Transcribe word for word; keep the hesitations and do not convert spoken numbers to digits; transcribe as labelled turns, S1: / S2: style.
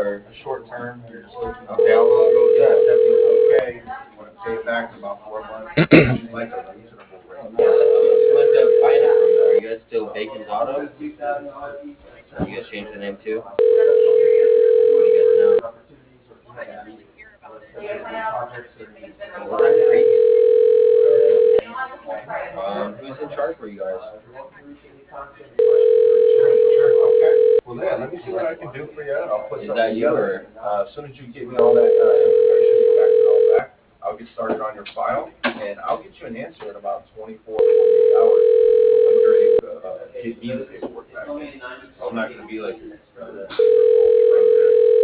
S1: or?
S2: A short term, you're just looking to
S1: Okay, how long ago was
S2: yeah,
S1: that?
S2: seventy-two K. You want to pay it back in about four months. Seems like a reasonable rate.
S1: Yeah, who ended up buying it from? Are you guys still Bacon's Auto? You guys changed the name too? What do you guys know? What was that creek? Um, who's in charge for you guys?
S2: Sure, sure, okay. Well, yeah, let me see what I can do for you. I'll put
S1: Is
S2: something
S1: that you
S2: together.
S1: or?
S2: Uh, as soon as you give me all that uh, information, you fax it all back. I'll get started on your file, and I'll get you an answer in about twenty-four, forty-eight hours. I'm sure you uh, get me the paperwork back. I'm not going to be like